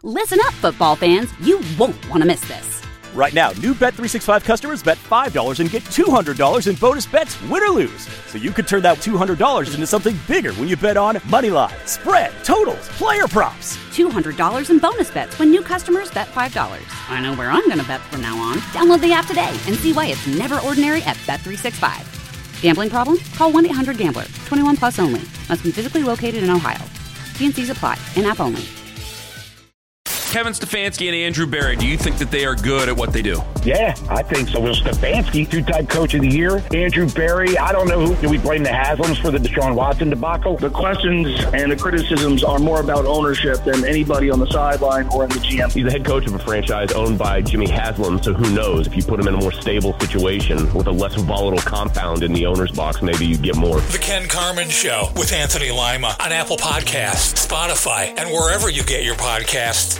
Listen up, football fans. You won't want to miss this. Right now, new Bet365 customers bet $5 and get $200 in bonus bets, win or lose. So you could turn that $200 into something bigger when you bet on moneyline, spread, totals, player props. $200 in bonus bets when new customers bet $5. I know where I'm going to bet from now on. Download the app today and see why it's never ordinary at Bet365. Gambling problem? Call 1-800-GAMBLER. 21 plus only. Must be physically located in Ohio. T&Cs apply. In-app only. Kevin Stefanski and Andrew Berry, do you think that they are good at what they do? Yeah, I think so. Well, Stefanski, two-time coach of the year. Andrew Berry, I don't know who. Do we blame the Haslams for the Deshaun Watson debacle? The questions and the criticisms are more about ownership than anybody on the sideline or in the GM. He's the head coach of a franchise owned by Jimmy Haslam, so who knows? If you put him in a more stable situation with a less volatile compound in the owner's box, maybe you get more. The Ken Carman Show with Anthony Lima on Apple Podcasts, Spotify, and wherever you get your podcasts.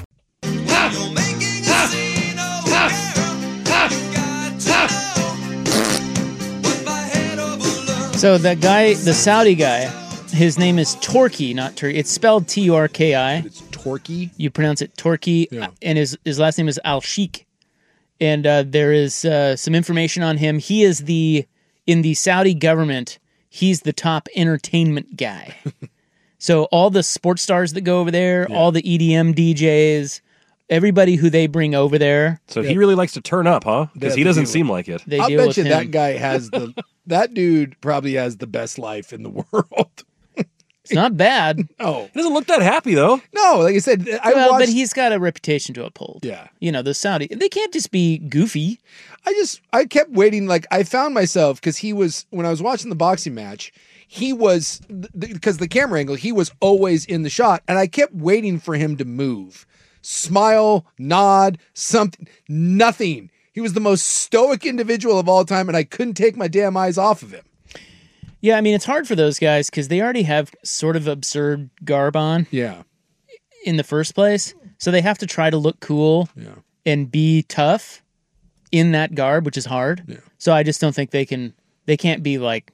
So that guy, the Saudi guy, his name is Torki, not Turkey. It's spelled Turki. It's Torki. You pronounce it Torki, Yeah. And his last name is Al-Sheikh. And there is some information on him. He is in the Saudi government, he's the top entertainment guy. So all the sports stars that go over there, all the EDM DJs, everybody who they bring over there. So he really likes to turn up, huh? Because he doesn't seem like it. I'll bet you that guy has that dude probably has the best life in the world. It's not bad. Oh, he doesn't look that happy though. No, like I said, but he's got a reputation to uphold. Yeah, you know the Saudi. They can't just be goofy. I kept waiting. Like I found myself because he was when I was watching the boxing match. He was because the camera angle. He was always in the shot, and I kept waiting for him to move. Smile, nod, something, nothing. He was the most stoic individual of all time, and I couldn't take my damn eyes off of him. Yeah, I mean, it's hard for those guys because they already have sort of absurd garb on. Yeah. In the first place. So they have to try to look cool and be tough in that garb, which is hard. Yeah. So I just don't think they can't be like,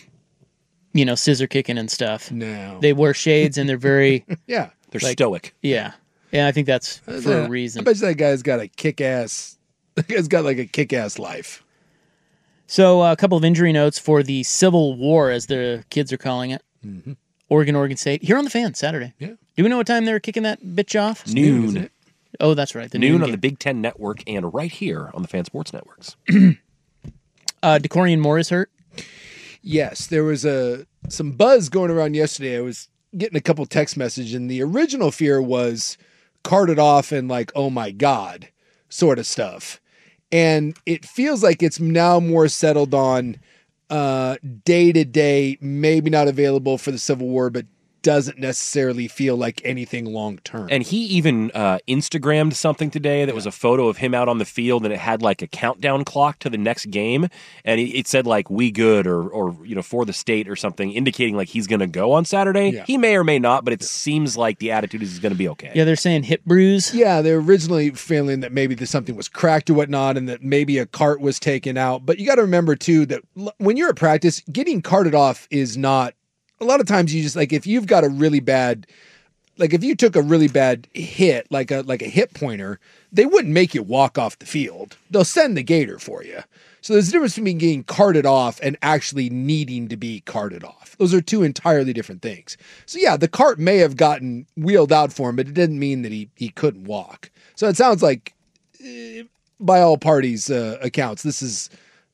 scissor kicking and stuff. No. They wear shades and they're very... yeah. They're stoic. Yeah. Yeah, I think that's for a reason. I bet you that guy's got a kick-ass... That guy's got like a kick-ass life. So a couple of injury notes for the Civil War, as the kids are calling it. Mm-hmm. Oregon State. Here on the Fan, Saturday. Yeah. Do we know what time they're kicking that bitch off? Noon. Oh, that's right. The noon on game. the Big Ten Network and right here on the Fan Sports Networks. DeCorian Moore is hurt? Yes, there was some buzz going around yesterday. I was getting a couple text messages, and the original fear was carted off and like, oh my God, sort of stuff. And it feels like it's now more settled on day-to-day, maybe not available for the Civil War, but doesn't necessarily feel like anything long-term. And he even Instagrammed something today that was a photo of him out on the field, and it had like a countdown clock to the next game, and it said like "we good" or for the state or something, indicating like he's going to go on Saturday. Yeah. He may or may not, but it seems like the attitude is he's going to be okay. Yeah, they're saying hip bruise. Yeah, they're originally feeling that maybe something was cracked or whatnot, and that maybe a cart was taken out. But you got to remember too that when you're at practice, getting carted off is not. A lot of times you just like if you've got a really bad, like if you took a really bad hit, like a hip pointer, they wouldn't make you walk off the field. They'll send the gator for you. So there's a difference between getting carted off and actually needing to be carted off. Those are two entirely different things. So yeah, the cart may have gotten wheeled out for him, but it didn't mean that he couldn't walk. So it sounds like, by all parties' accounts, this is.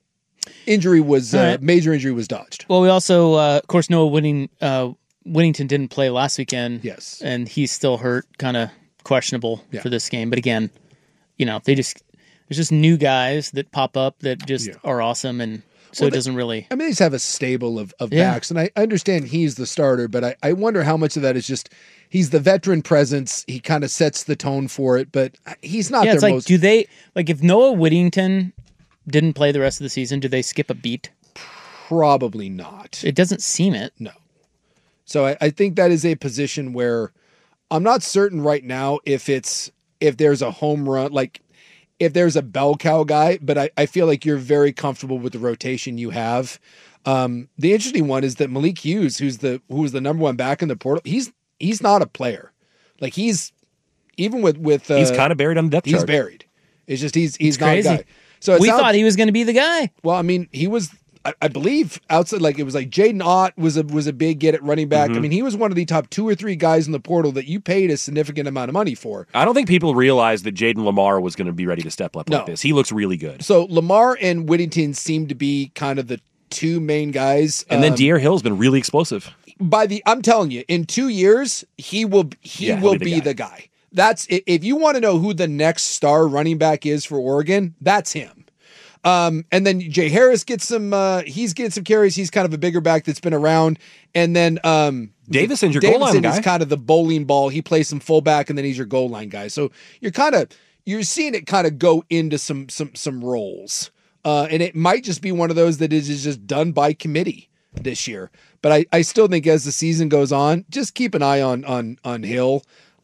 Major injury was dodged. Well, we also, of course, Noah Whittington didn't play last weekend. Yes. And he's still hurt, kind of questionable for this game. But again, there's just new guys that pop up that just are awesome. And so it doesn't really. I mean, they just have a stable of backs. And I understand he's the starter, but I wonder how much of that is just he's the veteran presence. He kind of sets the tone for it, but he's not it's their like, most. do they, like if Noah Whittington didn't play the rest of the season, do they skip a beat? Probably not. It doesn't seem it. No. So I think that is a position where I'm not certain right now if there's a home run, like if there's a bell cow guy, but I feel like you're very comfortable with the rotation you have. The interesting one is that Malik Hughes, who was the number one back in the portal, he's not a player. Like he's even with he's kind of buried on the depth chart. He's buried. It's just he's not crazy. a guy. So we thought he was going to be the guy. Well, I mean, he was. I believe outside, like it was like Jaden Ott was a big get at running back. I mean, he was one of the top 2 or 3 guys in the portal that you paid a significant amount of money for. I don't think people realized that Jaden Lamar was going to be ready to step up like this. He looks really good. So Lamar and Whittington seem to be kind of the 2 main guys. And then De'Aaron Hill's been really explosive. I'm telling you, in 2 years, he will be the guy. That's if you want to know who the next star running back is for Oregon, that's him. And then Jay Harris gets some. He's getting some carries. He's kind of a bigger back that's been around. And then Davison's your goal line guy. Is kind of the bowling ball. He plays some fullback, and then he's your goal line guy. So you're seeing it kind of go into some roles. And it might just be one of those that is just done by committee this year. But I still think as the season goes on, just keep an eye on Hill.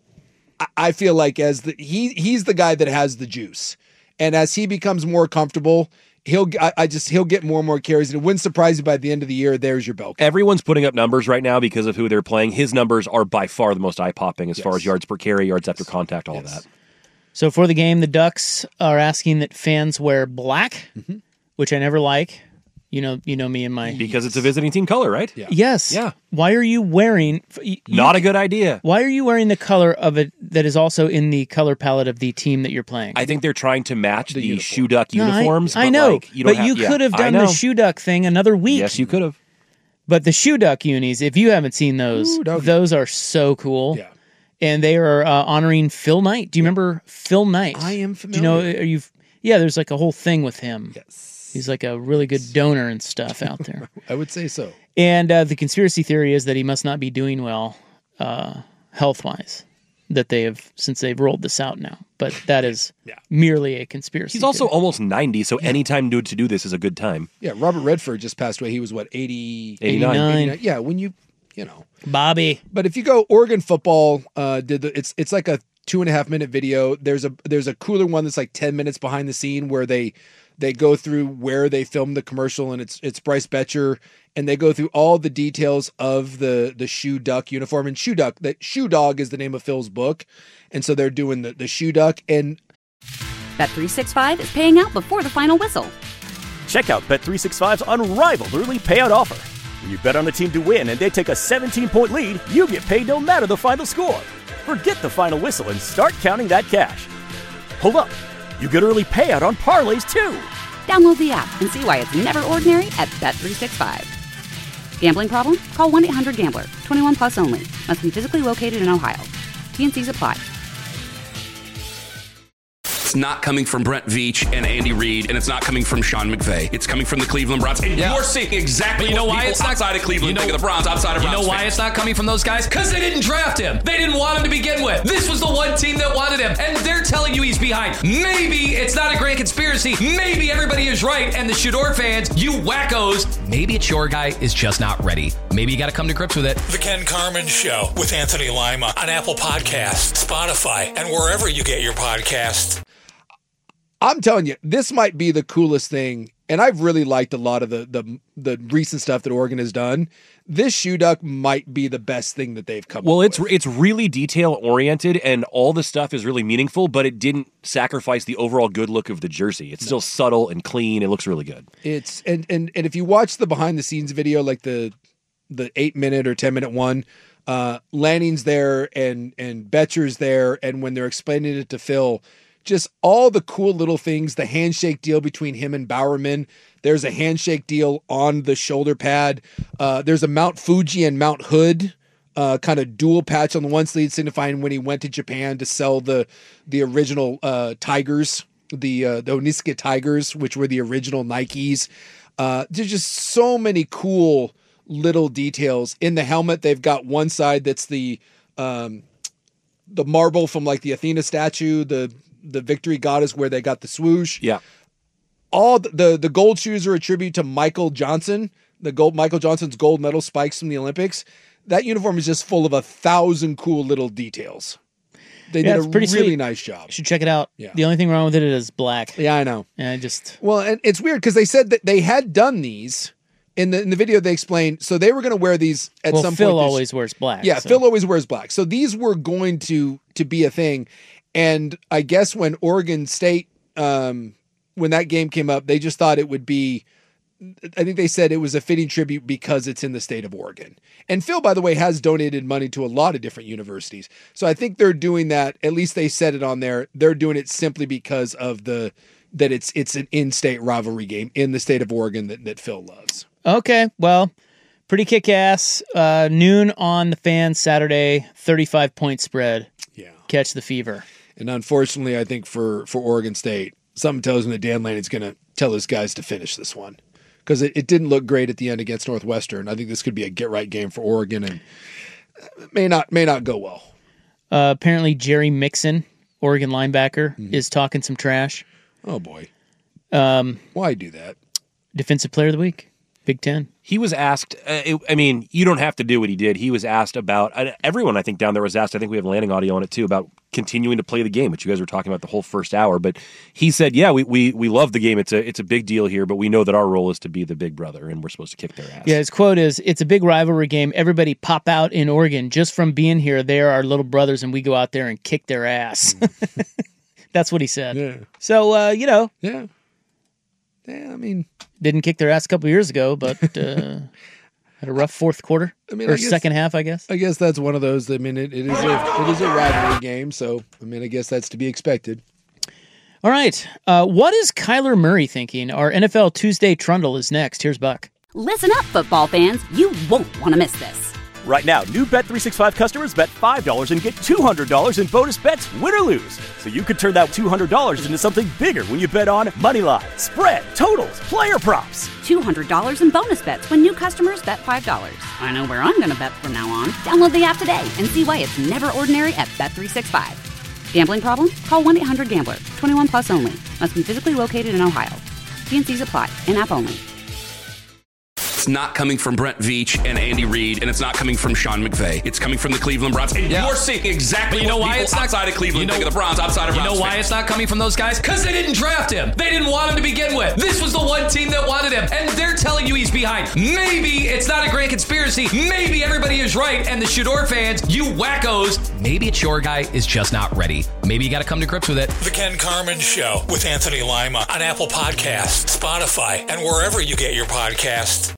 I feel like he's the guy that has the juice. And as he becomes more comfortable, he'll get more and more carries. And it wouldn't surprise you by the end of the year, there's your bell. Everyone's putting up numbers right now because of who they're playing. His numbers are by far the most eye-popping as far as yards per carry, yards after contact, all of that. So for the game, the Ducks are asking that fans wear black, which I never like. You know me and my... Because it's a visiting team color, right? Yeah. Yes. Yeah. Why are you wearing... Not a good idea. Why are you wearing the color of it that is also in the color palette of the team that you're playing? I think they're trying to match the Shoe Duck uniforms. I know, you could have done the Shoe Duck thing another week. Yes, you could have. But the Shoe Duck unis, if you haven't seen those, those are so cool. Yeah. And they are honoring Phil Knight. Do you remember Phil Knight? I am familiar. Do you know, there's like a whole thing with him. Yes. He's like a really good donor and stuff out there. I would say so. And the conspiracy theory is that he must not be doing well health-wise, since they've rolled this out now. But that is merely a conspiracy He's also theory. almost 90, so any time to do this is a good time. Yeah, Robert Redford just passed away. He was, 89? Yeah, when you know. Bobby. But if you go, Oregon football it's like a 2.5 minute video. There's a cooler one that's like 10 minutes behind the scene where they go through where they filmed the commercial, and it's Bryce Betcher, and they go through all the details of the Shoe Duck uniform. And Shoe Dog is the name of Phil's book, and so they're doing the Shoe Duck. And Bet365 is paying out before the final whistle. Check out Bet365's unrivaled early payout offer. When you bet on a team to win and they take a 17-point lead, you get paid no matter the final score. Forget the final whistle and start counting that cash. Hold up. You get early payout on parlays, too. Download the app and see why it's never ordinary at Bet365. Gambling problem? Call 1-800-GAMBLER. 21 plus only. Must be physically located in Ohio. T&Cs apply. It's not coming from Brent Veach and Andy Reid, and it's not coming from Sean McVay. It's coming from the Cleveland Browns. And you're seeing exactly what people outside of Cleveland think of the Browns, outside of Browns. You know why it's not coming from those guys? Because they didn't draft him. They didn't want him to begin with. This was the one team that wanted him, and they're telling you he's behind. Maybe it's not a great conspiracy. Maybe everybody is right, and the Shador fans, you wackos, maybe it's your guy is just not ready. Maybe you got to come to grips with it. The Ken Carman Show with Anthony Lima on Apple Podcasts, Spotify, and wherever you get your podcasts. I'm telling you, this might be the coolest thing, and I've really liked a lot of the recent stuff that Oregon has done. This Shoe Duck might be the best thing that they've come up with. It's really detail-oriented, and all the stuff is really meaningful, but it didn't sacrifice the overall good look of the jersey. It's still subtle and clean. It looks really good. It's and if you watch the behind-the-scenes video, like the 8-minute or 10-minute one, Lanning's there and Betcher's there, and when they're explaining it to Phil, just all the cool little things, the handshake deal between him and Bowerman. There's a handshake deal on the shoulder pad. There's a Mount Fuji and Mount Hood kind of dual patch on the one sleeve, signifying when he went to Japan to sell the original Tigers, the Onitsuka Tigers, which were the original Nikes. There's just so many cool little details. In the helmet, they've got one side that's the marble from like the Athena statue, the victory goddess where they got the swoosh. Yeah. All the gold shoes are a tribute to Michael Johnson, Michael Johnson's gold medal spikes from the Olympics. That uniform is just full of 1,000 cool little details. They did a really sweet. Nice job. You should check it out. Yeah. The only thing wrong with it is black. Yeah, I know. And I just... Well, and it's weird because they said that they had done these in the video they explained, so they were going to wear these at some Phil point. always wears black. Yeah, so. Phil always wears black. So these were going to be a thing. And I guess when Oregon State, when that game came up, they just thought it would be, I think they said it was a fitting tribute because it's in the state of Oregon. And Phil, by the way, has donated money to a lot of different universities. So I think they're doing that. At least they said it on there. They're doing it simply because of that it's an in-state rivalry game in the state of Oregon that Phil loves. Okay, well, pretty kick-ass. Noon on the Fan Saturday, 35-point spread. Yeah. Catch the fever. And unfortunately, I think for Oregon State, something tells me that Dan Lanning's going to tell his guys to finish this one. Because it didn't look great at the end against Northwestern. I think this could be a get-right game for Oregon, and may not go well. Apparently, Jerry Mixon, Oregon linebacker, is talking some trash. Oh, boy. Why do that? Defensive Player of the Week, Big Ten. He was asked, you don't have to do what he did. He was asked about, everyone I think down there was asked, I think we have Lanning audio on it too, about continuing to play the game, which you guys were talking about the whole first hour. But he said, yeah, we love the game. It's a big deal here, but we know that our role is to be the big brother and we're supposed to kick their ass. Yeah, his quote is, it's a big rivalry game. Everybody pop out in Oregon. Just from being here, they are our little brothers and we go out there and kick their ass. That's what he said. Yeah. So, Yeah. Yeah, I mean... Didn't kick their ass a couple years ago, but had a rough fourth quarter. Second half, I guess. I guess that's one of those. I mean, it is a rivalry game, so I mean, I guess that's to be expected. All right. What is Kyler Murray thinking? Our NFL Tuesday Trundle is next. Here's Buck. Listen up, football fans. You won't want to miss this. Right now, new Bet365 customers bet $5 and get $200 in bonus bets, win or lose. So you could turn that $200 into something bigger when you bet on Moneyline, spread, totals, player props. $200 in bonus bets when new customers bet $5. I know where I'm going to bet from now on. Download the app today and see why it's never ordinary at Bet365. Gambling problem? Call 1-800-GAMBLER. 21 plus only. Must be physically located in Ohio. T&Cs apply. In-app only. It's not coming from Brent Veach and Andy Reid, and it's not coming from Sean McVay. It's coming from the Cleveland Browns. And you're seeing exactly you know what why people it's not outside of Cleveland think of the Browns, outside of Browns. You know why fans. it's not coming from those guys? Because they didn't draft him. They didn't want him to begin with. This was the one team that wanted him, and they're telling you he's behind. Maybe it's not a grand conspiracy. Maybe everybody is right, and the Shador fans, you wackos, maybe it's your guy is just not ready. Maybe you got to come to grips with it. The Ken Carmen Show with Anthony Lima on Apple Podcasts, Spotify, and wherever you get your podcasts.